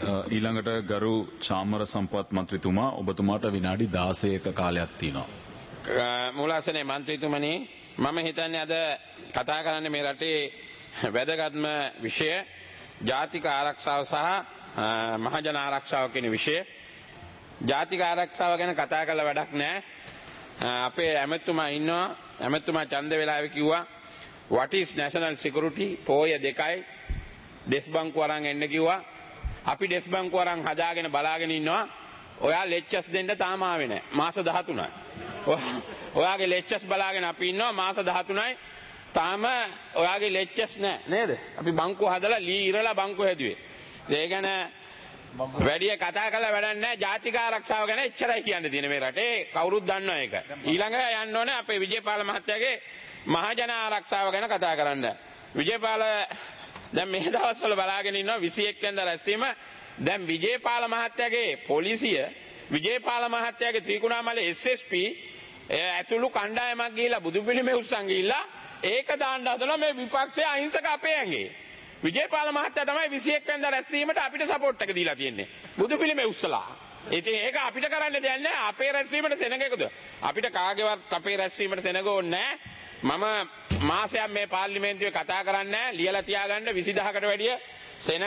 ඊළඟට ගරු චාමර සම්පත් මන්ත්‍රීතුමා ඔබතුමාට විනාඩි 16ක කාලයක් තියෙනවා. මූලාසනයේ මන්ත්‍රීතුමනි මම හිතන්නේ අද කතා කරන්නේ මේ රටේ වැදගත්ම විෂය ජාතික ආරක්ෂාව සහ මහජන ආරක්ෂාව කියන විෂය. ජාතික ආරක්ෂාව ගැන කතා කරලා වැඩක් නැහැ. අපේ ඇමතුමා ඉන්නවා. ඇමතුමා ඡන්ද වෙලාවේ කිව්වා what is national security පොය දෙකයි ඩෙස් බංකුව අරන් එන්න කිව්වා. අපි ඩෙස් බංකුව අරන් හදාගෙන බලාගෙන ඉන්නවා. ඔයා ලෙක්චර්ස් දෙන්න තාම ආවේ නැහැ. මාස 13යි. ඔයාගේ ලෙක්චර්ස් බලාගෙන අපි ඉන්නවා මාස 13යි. තාම ඔයාගේ ලෙක්චර්ස් නැහැ නේද? අපි බංකුව හදලා ලී ඉරලා බංකුව හැදුවේ. ඒ ගැන වැඩි කතා කරලා වැඩක් නැහැ. ජාතික ආරක්ෂාව ගැන එච්චරයි කියන්න තියෙන මේ රටේ. කවුරුත් දන්නවා ඒක. ඊළඟ යන්න ඕනේ අපේ විජේපාල මහත්තයාගේ මහජන ආරක්ෂාව ගැන කතා කරන්න. විජේපාල දැන් මේ දවස්වල බලාගෙන ඉන්නවා 21 වෙනිදා රැස්වීම. දැන් විජේපාල මහත්තයාගේ පොලිසිය විජේපාල මහත්තයාගේ ත්‍රිකුණාමලේ SSP ඇතුළු කණ්ඩායමක් ගිහිලා බුදු පිළිමේ උස්සන් ගිහිල්ලා ඒක දාන්න හදනවා මේ විපක්ෂයේ අහිංසක අපේ ඇඟේ. විජේපාල මහත්තයා තමයි 21 වෙනිදා රැස්වීමට අපිට සපෝට් එක දීලා තියෙන්නේ. බුදු පිළිමේ උස්සලා. ඉතින් ඒක අපිට කරන්න දෙයක් නැහැ. අපේ රැස්වීමට සෙනග එකද? අපිට කාගේවත් අපේ රැස්වීමට සෙනග ඕනේ නැහැ. මම මාසයක් මේ පාර්ලිමේන්තුවේ කතා කරන්නේ නැහැ. ලියලා තියාගන්න 20000කට වැඩිය සෙනග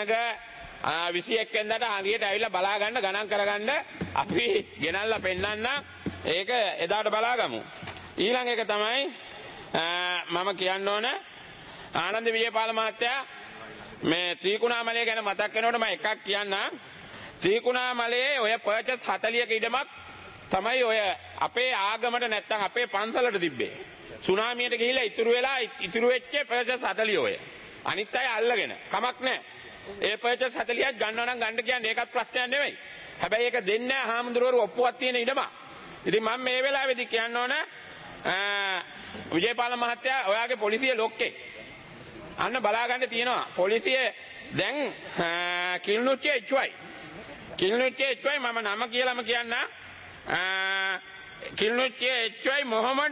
21 වෙනිදාට හරියට ඇවිල්ලා බලා ගන්න ගණන් කරගන්න අපි ගෙනල්ලා පෙන්නන්න. ඒක එදාට බලාගමු. ඊළඟ එක තමයි මම කියන්න ඕන ආනන්ද විජේපාල මහත්තයා මේ ත්‍රිකුණාමලය ගැන මතක් වෙනකොට මම එකක් කියන්නම්. ත්‍රිකුණාමලයේ ඔය පර්චස් 40ක ඉඩමක් තමයි ඔය අපේ ආගමට නැත්තම් අපේ පන්සලට තිබ්බේ. සුනාමියට ගිහිල්ලා ඉතුරු වෙච්ච පර්චස් 40 ඔය. අනිත් අය අල්ලගෙන කමක් නැහැ. ඒ පර්චස් 40ක් ගන්නවා නම් ගන්න කියන්නේ ඒකත් ප්‍රශ්නයක් නෙවෙයි. හැබැයි ඒක දෙන්නේ නැහැ හාමුදුරුවෝ ඔප්පුවක් තියෙන ඉඩමක්. ඉතින් මම මේ වෙලාවේදී කියන්න ඕන විජේපාල මහත්තයා ඔයාගේ පොලිසිය ලොක්කේ. අන්න බලා ගන්න තියෙනවා. පොලිසිය දැන් කිල්නුච්චේ HY මම නම කියලාම කියන්න. කිල්නුච්චේ HY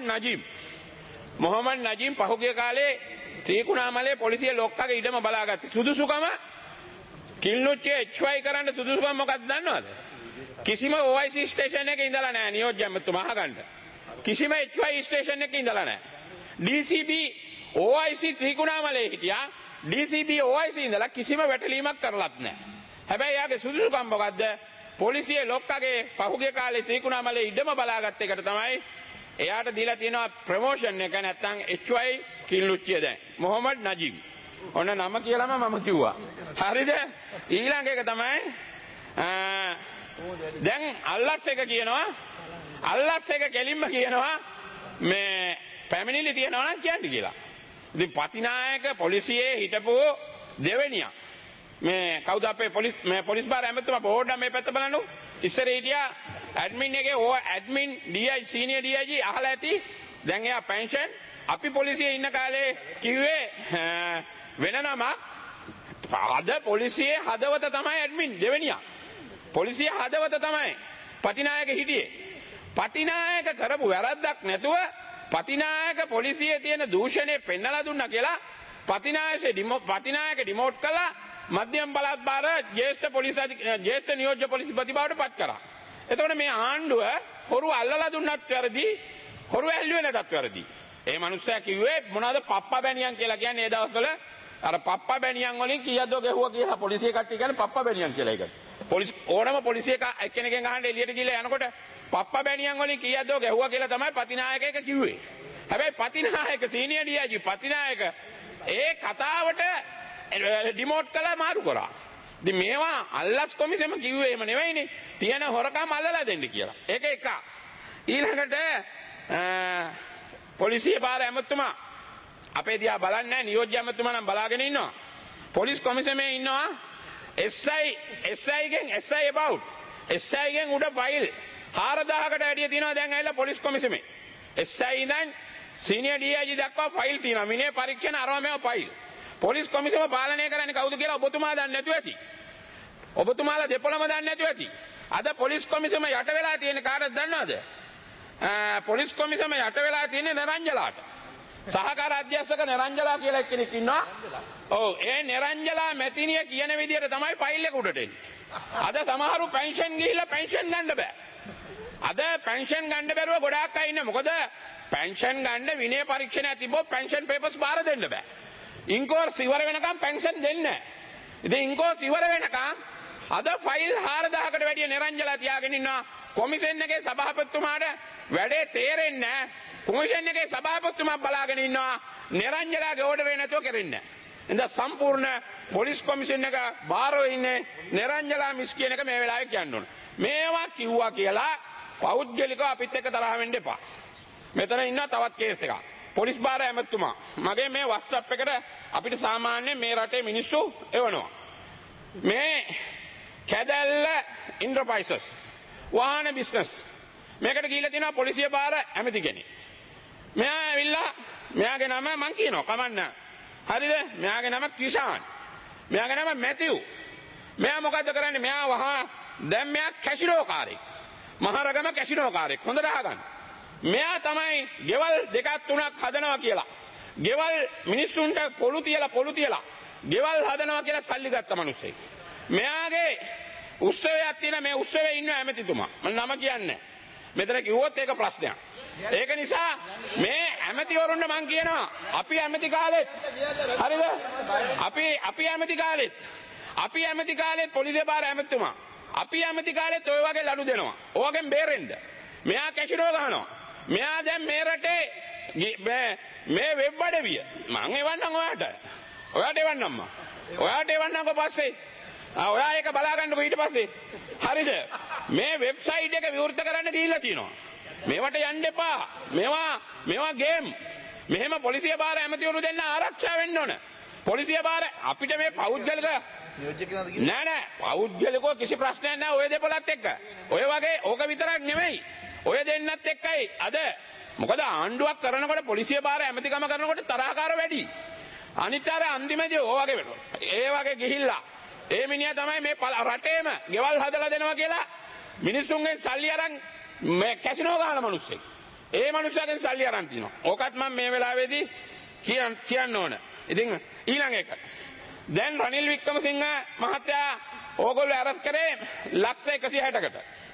මොහමඩ් නජීම් පහුගිය කාලේ ත්‍රිකුණාමලේ පොලිසිය ලොක්කගේ ඉඩම බලාගත්තේ. සුදුසුකම කිල්නුච්චේ HY කරන්න සුදුසුකම මොකක්ද දන්නවද? කිසිම OIC ස්ටේෂන් එකේ ඉඳලා නැහැ නියෝජ්‍ය ඇමතුමා අහගන්න. කිසිම HY ස්ටේෂන් එකේ ඉඳලා නැහැ. DCB OIC ත්‍රිකුණාමලේ හිටියා. DCB OIC ඉඳලා කිසිම වැටලීමක් කරලත් නැහැ. හැබැයි යාගේ සුදුසුකම් මොකද්ද? පොලිසිය ලොක්කගේ පහුගිය කාලේ ත්‍රිකුණාමලේ ඉඩම බලාගත්ත එකට තමයි එයාට දීලා තියෙනවා ප්‍රොමෝෂන් එක. නැත්තම් HY කිල්නුච්චිය දැන් මොහමඩ් නජීම්. ඔන්න නම කියලාම මම කිව්වා. හරිද? ඊළඟ එක තමයි දැන් අල්ලස් එක කියනවා. අල්ලස් එක කෙලින්ම කියනවා මේ පැමිණිලි තියනවා නම් කියන්න කියලා. ඉතින් පතිනායක පොලිසියේ හිටපු දෙවෙනියා මේ කවුද අපේ පොලිස් බාර ඇමතුමා බෝඩ් මේ පැත්ත බලන්නු. ඉස්සර හිටියා ඇඩ්මින් එකේ ඇඩ්මින් DI සීනියර් DIG අහලා ඇති. දැන් එයා පෙන්ෂන්. අපි පොලිසියේ ඉන්න කාලේ කිව්වේ වෙන නමක්. අද පොලිසියේ හදවත තමයි ඇඩ්මින් දෙවෙනියා. පොලිසිය හදවත තමයි පතිනායක හිටියේ. පතිනායක කරපු වැරද්දක් නැතුව පතිනායක පොලිසියේ තියෙන දූෂණය පෙන්නලා දුන්නා කියලා පතිනායක ඩිමෝට් කළා. මධ්‍යම බලාත්කාර ජ්‍යෙෂ්ඨ නියෝජ්‍ය පොලිස්පති බවට පත් කරා. එතකොට මේ ආණ්ඩුව හොරු අල්ලලා දුන්නත් වැරදි, හොරු ඇල්ලුවේ නැතත් වැරදි. ඒ මනුස්සයා කිව්වේ මොනවද පප්පා බැනියන් කියලා කියන්නේ. ඒ දවස්වල අර පප්පා බැනියන් වලින් කීයක්ද ගැහුවා කියලා පොලිසිය කට්ටිය කියන්නේ පප්පා බැනියන් කියලා ඒකට. ඕනම පොලිසිය එක්කෙනෙක්ගෙන් අහන්න එළියට ගිහලා යනකොට පප්පා බැනියන් වලින් කීයක්ද ගැහුවා කියලා තමයි පතිනායක එක කිව්වේ. හැබැයි පතිනායක සීනියර් DIG පතිනායක ඒ කතාවට ඩිමෝට් කළා මාරු කරා. ඉතින් මේවා අල්ලස් කොමිසම කිව්වේ එහෙම නෙවෙයිනේ. තියෙන හොරකම් අල්ලලා දෙන්න කියලා. ඒක එක. ඊළඟට පොලිසිය බාර ඇමතුමා අපේ දිහා බලන්නේ නැහැ. නියෝජ්‍ය ඇමතුමා නම් බලාගෙන ඉන්නවා. පොලිස් කොමිසමේ ඉන්නවා. SI ගෙන් උඩ ෆයිල් 4000කට වැඩිය තියෙනවා දැන් ඇවිල්ලා පොලිස් කොමිසමේ. SI ඉඳන් සීනියර් DIG දක්වා ෆයිල් තියෙනවා. මිනේ පරීක්ෂණ අරවා මේව ෆයිල්. පොලිස් කොමිසම පාලනය කරන්නේ කවුද කියලා ඔබතුමා දන්නේ නැතුව ඇති. ඔබතුමාලා දෙපොළම දන්නේ නැතුව ඇති. අද පොලිස් කොමිසම යට වෙලා තියෙන කාටද දන්නවද? පොලිස් කොමිසම යට වෙලා තියෙන්නේ නරංජලාට. සහකාර අධ්‍යක්ෂක නරංජලා කියලා එක්කෙනෙක් ඉන්නවා. ඔව් ඒ නරංජලා මැතිණිය කියන විදිහට තමයි ෆයිල් එක උඩට එන්නේ. අද සමහරු පෙන්ෂන් ගිහිල්ලා පෙන්ෂන් ගන්න බෑ. අද පෙන්ෂන් ගන්න බැරුව ගොඩාක් අය ඉන්නේ. මොකද පෙන්ෂන් ගන්න විනය පරීක්ෂණයක් තිබ්බොත් පෙන්ෂන් පේපර්ස් බාර දෙන්න බෑ. ඉන්කෝස් ඉවර වෙනකම් පෙන්ෂන් දෙන්නේ නැහැ. ඉතින් ඉන්කෝස් ඉවර වෙනකම් අද ෆයිල් 4000කට වැඩිය නිරංජලා තියාගෙන ඉන්නවා. කොමිෂන් එකේ සභාපතිතුමාට වැඩේ තේරෙන්නේ නැහැ. කොමිෂන් එකේ සභාපතිතුමා බලාගෙන ඉන්නවා. නිරංජලාගේ ඕඩර් එක නැතුව කරන්නේ නැහැ. ඉතින් සම්පූර්ණ පොලිස් කොමිෂන් එක බාරව ඉන්නේ නිරංජලා මිස් කියන එක මේ වෙලාවේ කියන්න ඕන. මේවා කිව්වා කියලා පෞද්ගලිකව අපිත් එක්ක තරහ වෙන්න එපා. මෙතන ඉන්න තවත් කේස් එකක්. පොලිස් බාර ඇමතුමා මගේ මේ WhatsApp එකට අපිට සාමාන්‍යයෙන් මේ රටේ මිනිස්සු එවනවා. මේ කැදැල්ල ඉන්ටර්ප්‍රයිසස් වාහන බිස්නස් මේකට ගිහිල්ලා තියෙනවා පොලිසිය බාර ඇමති කෙනෙක්. මෙයා ඇවිල්ලා මෙයාගේ නම මං කියනවා කමන්න. හරිද? මෙයාගේ නම කිෂාන්. මෙයාගේ නම මැතිව්. මෙයා මොකද්ද කරන්නේ? මෙයා වහා දැන් මෙයා කැසිනෝ කාරෙක්. මහරගම කැසිනෝ කාරෙක්. හොඳට අහගන්න. මෙයා තමයි ගෙවල් දෙකක් තුනක් හදනවා කියලා. ගෙවල් මිනිස්සුන්ට පොළු තියලා ගෙවල් හදනවා කියලා සල්ලි ගත්ත මිනිස්සෙක්. මෙයාගේ උත්සවයක් තියෙන මේ උත්සවයේ ඉන්න ඇමතිතුමා. මම නම කියන්නේ. මෙතන කිව්වොත් ඒක ප්‍රශ්නයක්. ඒක නිසා මේ ඇමතිවරුන්ට මං කියනවා අපි ඇමති කාලෙත් හරිද? අපි ඇමති කාලෙත් පොලිසිය බාර ඇමතිතුමා. අපි ඇමති කාලෙත් ඔය වගේ ලනු දෙනවා. ඕගෙන් බේරෙන්න. මෙයා කැසිනෝ ගහනවා. මෙයා දැන් මේ රටේ මේ වෙබ් අඩවිය මං එවන්නම් ඔයාට. ඔයාට එවන්නම්කො පස්සේ. ඔයා ඒක බලා ගන්නකො ඊට පස්සේ. හරිද? මේ වෙබ්සයිට් එක විවෘත කරන්න දීලා තියෙනවා. මේවට යන්න එපා. මේවා ගේම්. මෙහෙම පොලිසිය බාර ඇමතිවරු දෙන්න ආරක්ෂා වෙන්න ඕන. පොලිසිය බාර අපිට මේ පෞද්ගලික නෑ පෞද්ගලිකව කිසි ප්‍රශ්නයක් නෑ ඔය දෙපළත් එක්ක. ඔය වගේ ඕක විතරක් නෙමෙයි. ඔය දෙන්නත් එක්කයි අද මොකද ආණ්ඩුවක් කරනකොට පොලිසිය බාර ඇමතිකම කරනකොට තරහකාර වැඩි. අනිත් අර අන්තිමදී ඕ වගේ වෙනවා. ඒ වගේ ගිහිල්ලා ඒ මිනිහා තමයි මේ රටේම ගෙවල් හදලා දෙනවා කියලා මිනිස්සුන්ගෙන් සල්ලි අරන් මේ කැසිනෝ ගහන මිනිස්සෙක්. ඒ මිනිස්සුගෙන් සල්ලි අරන් තිනවා. ඕකත් මම මේ වෙලාවේදී කියන්න ඕන. ඉතින් ඊළඟ එක. දැන් රනිල් වික්‍රමසිංහ මහත්තයා ඕගොල්ලෝ අරස් කරේ ලක්ෂ 160කට.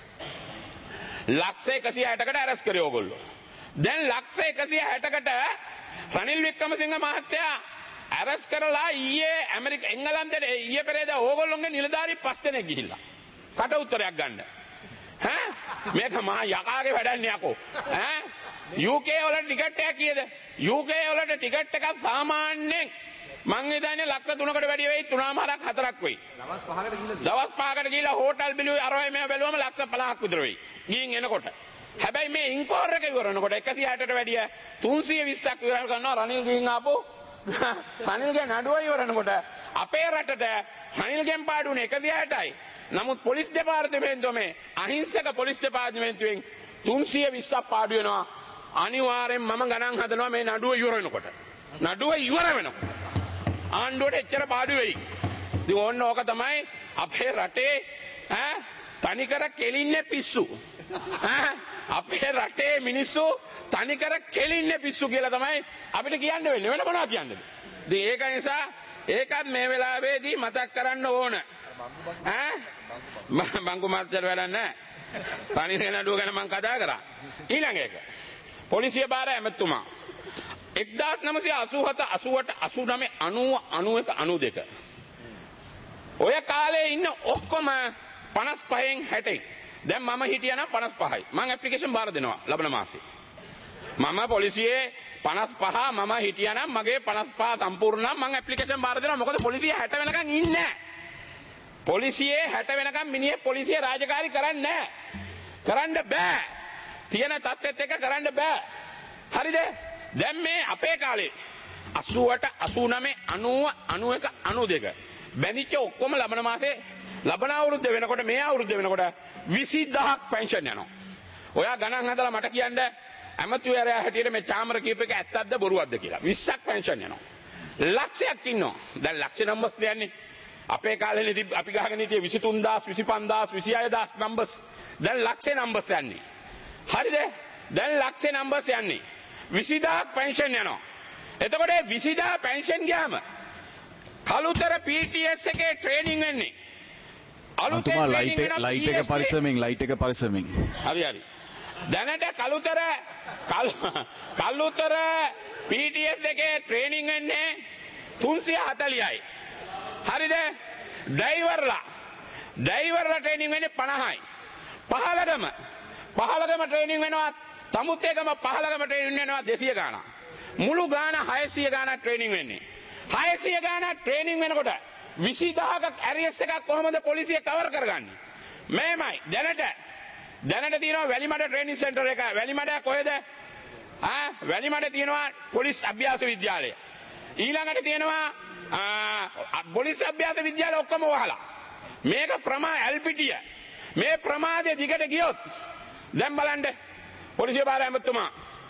ලක්ෂ 160කට අරස් කරේ ඕගොල්ලෝ. දැන් ලක්ෂ 160කට රනිල් වික්‍රමසිංහ මහත්තයා අරස් කරලා ඊයේ එංගලන්තේ ඊයේ පෙරේදා ඕගොල්ලෝගේ නිලධාරි 5 දෙනෙක් ගිහිල්ලා කට උත්තරයක් ගන්න. මේක මහා යකාගේ වැඩන්නේ යකෝ. UK වල ටිකට් එක කීයද? UK වලට ටිකට් එකක් සාමාන්‍යයෙන් මං හිතන්නේ ලක්ෂ 3කට වැඩි වෙයි 3මාරක් 4ක් වෙයි. දවස් 5කට ගිහිල්ලා හෝටල් බිලුවේ අරවයි මේ බැලුවම ලක්ෂ 50ක් විතර වෙයි. ගිහින් එනකොට. හැබැයි මේ ඉන්කෝර් එක ඉවරනකොට 160ට වැඩිය 320ක් විතර කරනවා රනිල් ගිහින් ආපු රනිල්ගේ නඩුව ඉවරනකොට අපේ රටට රනිල්ගෙන් පාඩුනේ 160යි. නමුත් පොලිස් දෙපාර්තමේන්තුවේ අහිංසක පොලිස් දෙපාර්තමේන්තුවෙන් 320ක් පාඩු වෙනවා. අනිවාර්යෙන් මම ගණන් හදනවා මේ නඩුව ඉවර වෙනකොට. නඩුව ඉවර වෙනකොට ආණ්ඩුවට එච්චර පාඩු වෙයි. ඉතින් ඕන්න ඕක තමයි අපේ රටේ තනිකර කෙලින්නේ පිස්සු. අපේ රටේ මිනිස්සු තනිකර කෙලින්නේ පිස්සු කියලා තමයි අපිට කියන්න වෙන්නේ. වෙන මොනවා කියන්නද? ඉතින් ඒක නිසා ඒකත් මේ වෙලාවේදී මතක් කරන්න ඕන. බංකු මාත්‍යට වැඩක් නැහැ. තනිකර නඩුව ගැන මම කතා කරා. ඊළඟ එක. පොලිසිය බාර ඇමතුමා 1987 88 89 90 91 92 ඔය කාලේ ඉන්න ඔක්කොම 55න් 60න් දැන් මම හිටියා නම් 55යි මම ඇප්ලිකේෂන් බාර දෙනවා ලබන මාසේ මම පොලිසියේ 55 මම හිටියා නම් මගේ 55 සම්පූර්ණ නම් මම ඇප්ලිකේෂන් බාර දෙනවා මොකද පොලිසිය 60 වෙනකන් ඉන්නේ නැහැ පොලිසියේ 60 වෙනකන් මිනිහ පොලිසිය රාජකාරී කරන්නේ නැහැ කරන්න බෑ තියෙන තත්ත්වෙත් එක කරන්න බෑ හරිද දැන් මේ අපේ කාලේ 88 89 90 91 92 බැඳිච්ච ඔක්කොම ලබන මාසේ ලබන අවුරුද්ද වෙනකොට මේ අවුරුද්ද වෙනකොට 20000ක් පෙන්ෂන් යනවා. ඔයා ගණන් හදලා මට කියන්න ඇමතිවරයා හැටියට මේ චාමර කීප එක ඇත්තක්ද බොරුවක්ද කියලා. 20ක් පෙන්ෂන් යනවා. ලක්ෂයක් ඉන්නවා. දැන් ලක්ෂ නම්බර්ස් දෙන්නේ. අපේ කාලේදී අපි ගහගෙන හිටියේ 23000 25000 26000 නම්බර්ස්. දැන් ලක්ෂ නම්බර්ස් යන්නේ. හරිද? දැන් ලක්ෂ නම්බර්ස් යන්නේ. 20000ක් පෙන්ෂන් යනවා. එතකොට 20000 පෙන්ෂන් ගියාම කලුතර PTS එකේ ට්‍රේනින් වෙන්නේ අලුතෙන් අතුමා training වෙන ලයිට් එක පරිස්සමෙන් හරි හරි. දැනට කළුතර PTS එකේ ට්‍රේනින් වෙන්නේ 340යි. හරිද? ඩ්‍රයිවර්ලා ට්‍රේනින් වෙන්නේ 50යි. පහලගම ට්‍රේනින් වෙනවා තමුත්තේගම පහලගම ට්‍රේනින් වෙනවා 200 ගාණක්. මුළු ගාණ 600 ගාණක් ට්‍රේනින් වෙන්නේ. 600 ගාණක් ට්‍රේනින් වෙනකොට 20000ක් ඇරියස් එකක් කොහොමද පොලිසිය කවර් කරගන්නේ? මේමයි දැනට තියෙනවා වැලිමඩ ට්‍රේනින් සෙන්ටර් එක. වැලිමඩ කොහෙද? වැලිමඩ තියෙනවා පොලිස් අභ්‍යාස විද්‍යාලය. ඊළඟට තියෙනවා පොලිස් අභ්‍යාස විද්‍යාලය ඔක්කොම වහලා. මේක ඇල්පිටිය. මේ ප්‍රමාදයේ දිගට ගියොත් දැන් බලන්න පොලිසිය බාර ඇමතුමා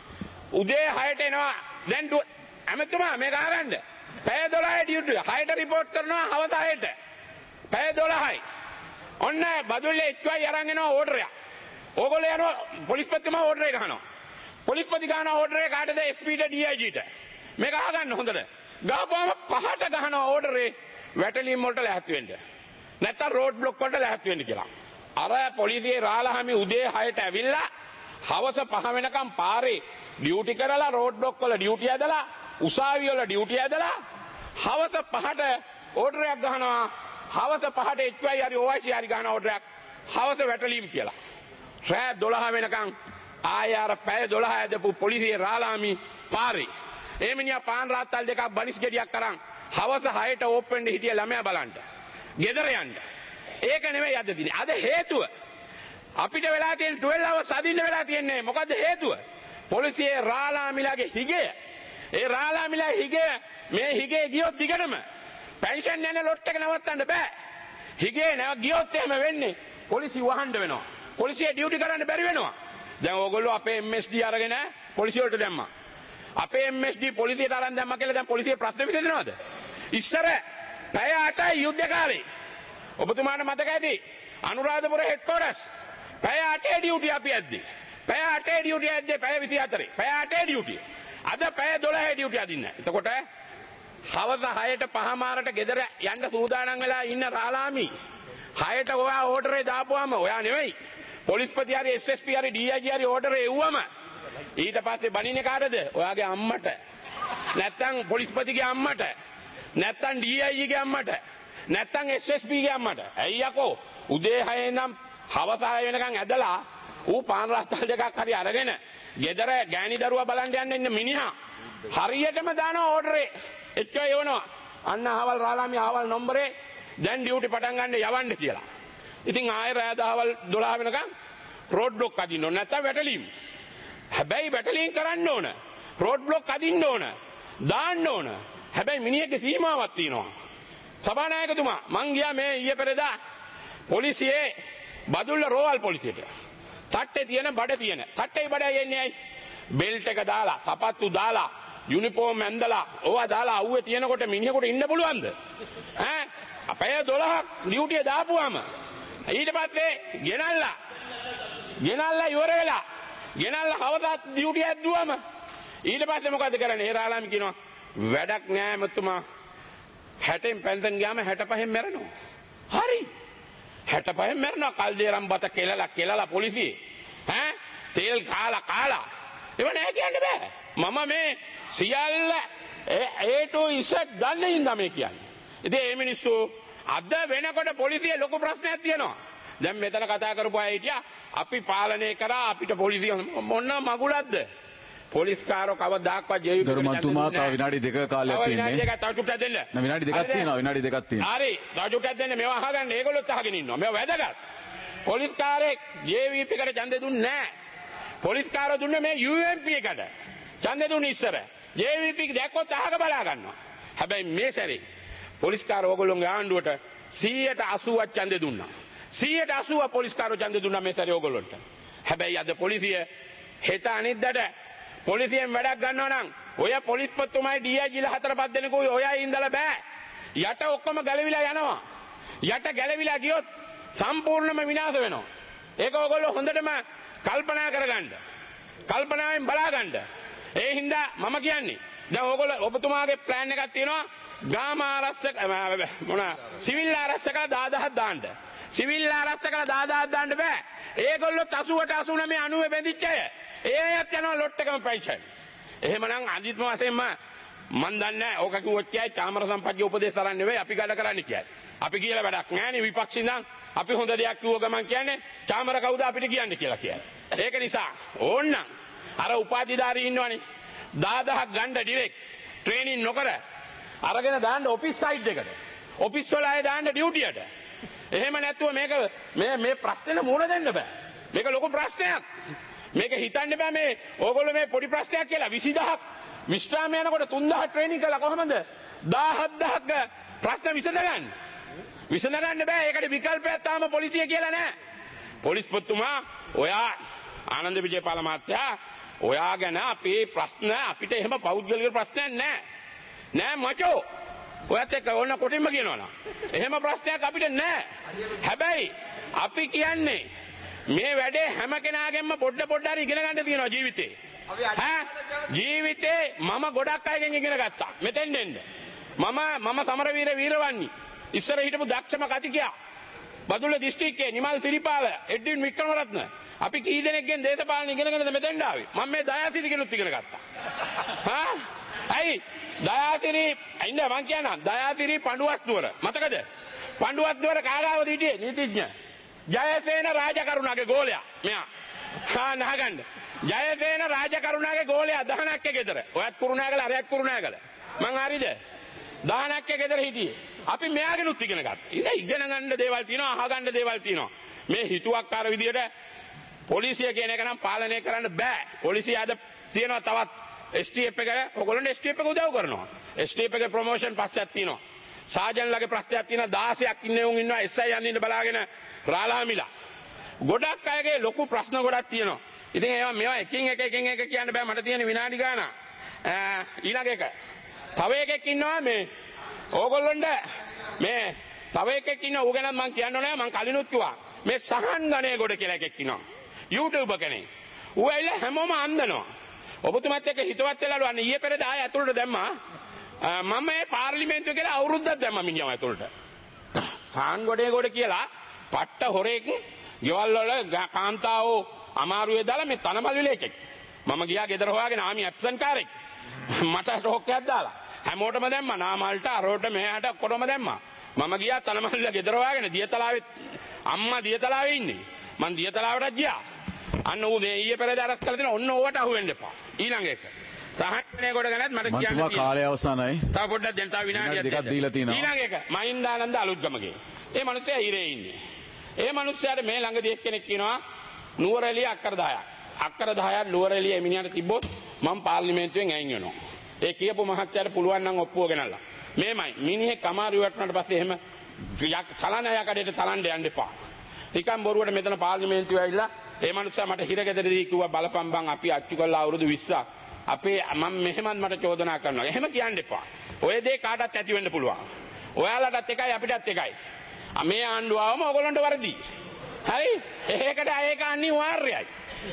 උදේ 6ට එනවා. දැන් ඇමතුමා මේක අහගන්න. පැය 12 ඩියුටි 6ට රිපෝට් කරනවා හවස 6ට. පැය 12යි. ඔන්න බදුල්ලේ HY අරන් එනවා ඕඩර් එකක්. ඕගොල්ලෝ යනවා පොලිස්පතිතුමා ඕඩර් එක ගන්නවා. පොලිස්පති ගන්න ඕඩර් එක කාටද? SP ට DIG ට. මේක අහගන්න හොඳට. ගහපුවම 5ට ගහනවා ඕඩර් එක වැටලීම් වලට ලැහත් වෙන්න. නැත්තම් රෝඩ් බ්ලොක් වලට ලැහත් වෙන්න කියලා. අර පොලිසියේ රාලහාමි උදේ 6ට ඇවිල්ලා හවස 5 වෙනකම් පාරේ ඩියුටි කරලා රෝඩ් බ්ලොක් වල ඩියුටි ඇදලා උසාවිය වල ඩියුටි ඇදලා හවස 5ට ඕඩර් එකක් ගහනවා. හවස 5ට HY හරි OIC හරි ගහන ඕඩර් එකක් හවස වැටලීම් කියලා. රෑ 12 වෙනකම් ආය අර පැය 12 ඇදපු පොලිසියේ රාලහාමි පාරේ ඒ මිනිහා පාන් රාත්තල් දෙකක් බනිස් ගෙඩියක් අරන් හවස 6ට ඕපන් හිටිය ළමයා බලන්න. ගෙදර යන්න. ඒක නෙමෙයි අද තියෙන්නේ. අද හේතුව අපිට වෙලා තියෙන 12 hours අදින්න වෙලා තියෙන්නේ. මොකද්ද හේතුව? පොලිසියේ රාලහාමිලාගේ හිගය. ඒ රාලහාමිලා හිගය මේ හිගේ ගියොත් දිගටම පෙන්ෂන් යන ලොට් එක නවත්තන්න බෑ. හිගේ නැව ගියොත් එහෙම වෙන්නේ පොලිසිය වහන්න වෙනවා. පොලිසිය ඩියුටි කරන්න බැරි වෙනවා. දැන් ඕගොල්ලෝ අපේ MSD අරගෙන පොලිසිය වලට දැම්මා. අපේ MSD පොලිසියට අරන් දැම්මා කියලා දැන් පොලිසිය ප්‍රශ්න විසඳනවද? ඉස්සර පැය 8යි යුද්ධ කාලේ. ඔබතුමාට මතක ඇති අනුරාධපුර හෙඩ්ක්වොටර්ස් පැය 8 ඩියුටි අපි ඇද්දේ. පැය 8 ඩියුටි ඇද්දේ පැය 24. පැය 8 ඩියුටි. අද පැය 12 ඩියුටි අදින්න. එතකොට හවස 6ට පහමාරට ගෙදර යන්න සූදානම් වෙලා ඉන්න රාලහාමි 6ට ඔයා ඕඩරේ දාපුවාම ඔයා නෙවෙයි පොලිස්පති හරි SSP හරි DIG හරි ඕඩරේ එව්වම ඊට පස්සේ බණින්නේ කාටද? ඔයාගේ අම්මට. නැත්තම් පොලිස්පතිගේ අම්මට. නැත්තම් DIG ගේ අම්මට. නැත්තම් SSP ගේ අම්මට. ඇයි යකෝ උදේ 6 ඉඳන් හවස 6 වෙනකන් ඇදලා ඌ පාන් රාත්තල් දෙකක් හරි අරගෙන ගෙදර ගෑණි දරුවා බලන්න යන්න ඉන්න මිනිහා හරියටම දාන ඕඩරේ එච්චර යවනවා. අන්න අහවල් රාලහාමි අහවල් නම්බරේ දැන් ඩියුටි පටන් ගන්න යවන්න කියලා. ඉතින් ආයෙ රෑ දහවල් 12 වෙනකන් රෝඩ් බ්ලොක් අදින්න ඕන. නැත්තම් වැටලීම්. හැබැයි වැටලීම් කරන්න ඕන. රෝඩ් බ්ලොක් අදින්න ඕන. දාන්න ඕන. හැබැයි මිනිහගේ සීමාවක් තියෙනවා. සභානායකතුමා මං ගියා මේ ඊයේ පෙරේදා පොලිසියේ බදුල්ල රෝවල් පොලිසියට. තට්ටේ තියෙන බඩ තියෙන. තට්ටේ බඩ යන්නේ ඇයි? බෙල්ට් එක දාලා, සපත්තු දාලා, යුනිෆෝම් ඇඳලා, ඕවා දාලා අවුවේ තියෙනකොට මිනිහෙකුට ඉන්න පුළුවන්ද? ඈ අපේ 12ක් ඩියුටිය දාපුවාම ඊට පස්සේ ගෙනල්ලා ඉවර වෙලා ගෙනල්ලා හවසත් ඩියුටිය ඇද්දුවම ඊට පස්සේ මොකද කරන්නේ? ඒ රාලහාමි කියනවා වැඩක් නෑ මතුමා 60න් පෙන්ෂන් ගියාම 65න් මැරෙනවා. හරි 65න් මැරෙනවා. කල්දේරම් බත කෙලලා පොලිසියේ ඈ තෙල් කාලා ඒව නෑ කියන්න බෑ. මම මේ සියල්ල A to Z දන්නේ ඉඳා මේ කියන්නේ. ඉතින් මේ මිනිස්සු අද වෙනකොට පොලිසිය ලොකු ප්‍රශ්නයක් තියෙනවා. දැන් මෙතන කතා කරපු අය හිටියා අපි පාලනය කරා අපිට පොලිසිය මොන මගුලක්ද? පොලිස්කාරෝ කවදාක්වත් ජීවිත ගරුමතුමා තව විනාඩි 2ක කාලයක් තියෙන්නේ. විනාඩි දෙකක් තව චුට්ටක් දෙන්න. විනාඩි 2ක් තියෙනවා. විනාඩි 2ක් තියෙනවා. හරි තව චුට්ටක් දෙන්න. මේවා අහගන්න ඒගොල්ලොත් අහගෙන ඉන්නවා. මේවා වැදගත්. පොලිස්කාරයෙක් JVP එකට ඡන්දෙ දුන්නේ නැහැ. පොලිස්කාරෝ දුන්නේ මේ UMP එකට. ඡන්දෙ දුන්නේ ඉස්සර. JVP දැක්කොත් අහක බලා ගන්නවා. හැබැයි මේ සැරේ පොලිස්කාරෝ ඕගොල්ලෝගේ ආණ්ඩුවට 180ක් ඡන්දෙ දුන්නා. 180 පොලිස්කාරෝ ඡන්දෙ දුන්නා මේ සැරේ ඕගොල්ලන්ට. හැබැයි අද පොලිසිය හෙට අනිද්දාට පොලිසියෙන් වැඩක් ගන්නවා නම් ඔය පොලිස්පතිතුමායි DIGලා 4-5 දෙනෙකුයි ඔයයි ඉඳලා බෑ. යට ඔක්කොම ගැලවිලා යනවා. යට ගැලවිලා ගියොත් සම්පූර්ණයෙන්ම විනාශ වෙනවා. ඒක ඕගොල්ලෝ හොඳටම කල්පනා කරගන්න. කල්පනාවෙන් බලාගන්න. ඒ හින්දා මම කියන්නේ දැන් ඕගොල්ලෝ ඔබතුමාගේ ප්ලෑන් එකක් තියෙනවා ග්‍රාම ආරක්ෂක සිවිල් ආරක්ෂක 10000ක් දාන්න. සිවිල් ආරක්ෂකලා 10000ක් දාන්න බෑ. ඒගොල්ලෝ 80ට 89 90 බැඳිච්ච අය. ඒ අයත් යනවා ලොට් එකම ප්‍රයිස් එකයි. එහෙමනම් අනිත් මාසෙම මන් දන්නේ නැහැ. ඕක කිව්වොත් කියයි චාමර සම්පත්ගේ උපදේශ අරන් නෙවෙයි අපි ගඩ කරන්න කියයි. අපි කියලා වැඩක් නෑනේ විපක්ෂ ඉඳන් අපි හොඳ දෙයක් කිව්ව ගමන් කියන්නේ චාමර කවුද අපිට කියන්නේ කියලා කියයි. ඒක නිසා ඕන්නම් අර උපාධිධාරී ඉන්නවනේ 10000ක් ගන්න ඩිරෙක්ට් ට්‍රේනින් නොකර අරගෙන දාන්න ඔෆිස් සයිට් එකට. ඔෆිස් වල අය දාන්න ඩියුටියට. එහෙම නැතුව මේක මේ ප්‍රශ්නෙට මුහුණ දෙන්න බෑ. මේක ලොකු ප්‍රශ්නයක්. මේක හිතන්න බෑ මේ ඕගොල්ලෝ මේ පොඩි ප්‍රශ්නයක් කියලා 20000ක් විශ්‍රාම යනකොට 3000 ට්‍රේනින් කළා කොහමද 17000ක ප්‍රශ්න විසඳගන්නේ. විසඳගන්න බෑ. ඒකට විකල්පයක් තාම පොලිසිය කියලා නෑ. පොලිස්පතිතුමා ඔයා ආනන්ද විජේපාල මහත්තයා ඔයා ගැන අපේ ප්‍රශ්න අපිට එහෙම පෞද්ගලික ප්‍රශ්නයක් නෑ. නෑ මචෝ. ඔයත් එක්ක ඕන කොටින්ම කියනවනම්. එහෙම ප්‍රශ්නයක් අපිට නෑ. හැබැයි අපි කියන්නේ මේ වැඩේ හැම කෙනාගෙන්ම පොඩ හරි ඉගෙන ගන්න තියෙනවා ජීවිතේ. ජීවිතේ මම ගොඩක් අයගෙන් ඉගෙන ගත්තා. මෙතෙන් දෙන්න. මම සමරවීර වීරවන්නි. ඉස්සර හිටපු දක්ෂම කතිකයා. බදුල්ල දිස්ත්‍රික්කයේ නිමල් සිරිපාල, එඩ්වින් වික්‍රමරත්න. අපි කී දෙනෙක්ගෙන් දේශපාලන ඉගෙනගෙනද මෙතෙන්ට ආවේ. මම මේ දයාසිරි කෙනුත් ඉගෙන ගත්තා. ඇයි? දයාසිරි ඉන්න මං කියනවා. දයාසිරි පඬුවස්නුවර. මතකද? පඬුවස්නුවර කාගාවද හිටියේ නීතිඥ? ජයසේන රාජකරුණාගේ ගෝලයා. මෙයා. නහගන්න. ජයසේන රාජකරුණාගේ ගෝලයා 10ක් ගෙදර. ඔයත් කුරුණෑගල අරයක් කුරුණෑගල. මං හරිද? 10ක් ගෙදර හිටියේ. අපි මෙයාගෙනුත් ඉගෙන ගත්තා. ඉගෙන ගන්න දේවල් තියෙනවා, අහගන්න දේවල් තියෙනවා. මේ හිතුවක්කාර විදියට පොලිසිය කියන එක නම් පාලනය කරන්න බෑ. පොලිසිය අද තියෙනවා තවත් STF එකට. ඔයගොල්ලෝ STF එක උදව් කරනවා. STF එකේ ප්‍රොමෝෂන් පස්සක් තියෙනවා. සාජන්ලගේ ප්‍රශ්නයක් තියෙනවා 16ක් ඉන්නේ උන් ඉන්නවා SI යන්නින්න බලාගෙන රාලාමිලා. ගොඩක් අයගේ ලොකු ප්‍රශ්න ගොඩක් තියෙනවා. ඉතින් මේවා එකින් එක කියන්න බෑ. මට තියෙන විනාඩි ගාන. ඊළඟ එක. තව එකෙක් ඉන්නවා මේ ඕගොල්ලොන්ට මේ තව එකෙක් ඉන්නවා ඌ ගැන මම කියන්න ඕනේ මම කලිනුත් කිව්වා. මේ සහන් ගණේ ගොඩ කියලා එකෙක් ඉන්නවා. YouTube කෙනෙක්. ඌ ඇවිල්ලා හැමෝම අන්දනවා. ඔබතුමත් එක්ක හිතවත් වෙලාලු අන්න ඊයේ පෙරේද ආය ඇතුළට දැම්මා. මම මේ පාර්ලිමේන්තුව කියලා අවුරුද්දක් දැම්මා මිනිහම ඇතුළට. සහන් ගොඩේ ගොඩ කියලා පට්ට හොරෙක් ගෙවල් වල කාන්තාවෝ අමාරුවේ දාලා මේ තනමල්විල එකෙක්. මම ගියා ගෙදර හොයාගෙන ආමි ඇබ්සන්ට් කාරෙක්. මට ටෝක්කයක් දාලා හැමෝටම දැම්මා නාමල්ට අරෝට මෙහාට කොටම දැම්මා. මම ගියා තනමල්විල ගෙදර හොයාගෙන දියතලාවේ අම්මා දියතලාවේ ඉන්නේ. මං දියතලාවටත් ගියා. අන්න ඌ මේ ඊයේ පෙරේද අරස් කරලා තියෙන ඔන්න ඕවට අහු වෙන්න එපා. ඊළඟ එක. සහන්නේ කොට ගණත් මට කියන්න තියෙනවා. කාලය අවසానයි. තව පොඩ්ඩක් දැන් තව විනාඩියක් දෙකක් දීලා තියෙනවා. ඊළඟ එක මහින්දානන්ද අලුත්ගමගේ. ඒ මිනිස්සයා හිරේ ඉන්නේ. ඒ මිනිස්සයාට මේ ළඟදී එක්කෙනෙක් කියනවා නුවරඑළිය අක්කර 10ක්. අක්කර 10ක් නුවරඑළිය එමිනියට තිබ්බොත් මම පාර්ලිමේන්තුවෙන් අයින් වෙනවා. ඒ කියපු මහත්තයාට පුළුවන් නම් ඔප්පුව ගෙනල්ලා. මේමයි මිනිහෙක් අමාරු වටනට පස්සේ එහෙම චලන යකඩේට තලන්න යන්න එපා. නිකම් බොරුවට මෙතන පාර්ලිමේන්තුවේ ඇවිල්ලා ඒ මනුස්සයා මට හිරගෙදරදී කිව්වා බලපන් බං අපි අච්චු කළා අවුරුදු 20ක්. අපේ මම මෙහෙමත් මට චෝදනා කරනවා. එහෙම කියන්න එපා. ඔය දේ කාටවත් ඇති වෙන්න පුළුවන්. ඔයාලටත් එකයි අපිටත් එකයි. මේ ආණ්ඩුව ආවම ඔයගොල්ලන්ට වරදි. හරි? ඒකට ඒක අනිවාර්යයි.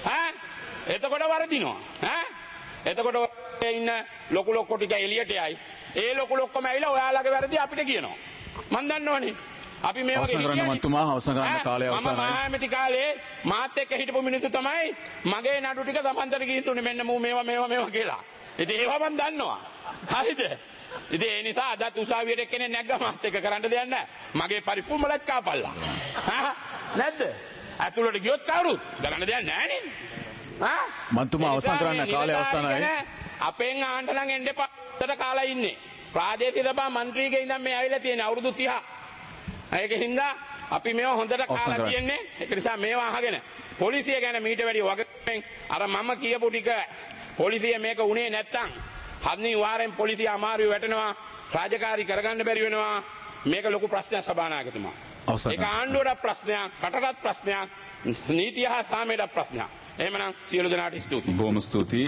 එතකොට වරදිනවා. එතකොට ඉන්න ලොකු ලොක්කො ටික එළියට යයි. ඒ ලොකු ලොක්කොම ඇවිල්ලා ඔයාලගේ වැරදි අපිට කියනවා. මන් දන්නවනේ. අපි මේ වගේ අවසන් කරන්න මන්තුමා අවසන් කරන්න කාලය අවසానයි. මම මහමෙති කාලේ මාත් එක්ක හිටපු මිනිස්සු තමයි මගේ නඩු ටික සමන්තර ගිහින් තුනේ මෙන්න මූ මේවා කියලා. ඉතින් ඒවා මන් දන්නවා. හරිද? ඉතින් ඒ නිසා අදත් උසාවියට කෙනෙක් නැග්ගා මාත් එක්ක කරන්න දෙයක් නැහැ. මගේ පරිපූර්ණලත් කාපල්ලා. නැද්ද? ඇතුළට ගියොත් කවුරුත් කරන්න දෙයක් නැහැ නේද? මන්තුමා අවසන් කරන්න කාලය අවසానයි. අපෙන් ආන්න නම් එන්න එපා. කාලා ඉන්නේ. ප්‍රාදේශීය සභා മന്ത്രിගේ ඉඳන් මේ ඇවිල්ලා තියෙන අවුරුදු 30. ඒක හින්දා අපි මේවා හොඳට කාලා තියන්නේ. ඒක නිසා මේවා අහගෙන පොලිසිය ගැන මීට වැඩි වගකීමෙන් අර මම කියපු ටික පොලිසිය මේක උනේ නැත්තම් අනිවාර්යෙන් පොලිසිය අමාරුවේ වැටෙනවා. රාජකාරී කරගන්න බැරි වෙනවා. මේක ලොකු ප්‍රශ්නයක් සභානායකතුමා. ඒක ආණ්ඩුවට ප්‍රශ්නයක්, රටටත් ප්‍රශ්නයක්, නීතිය හා සාමයට ප්‍රශ්නයක්. එහෙමනම් සියලු දෙනාට ස්තුතියි. බොහොම ස්තුතියි.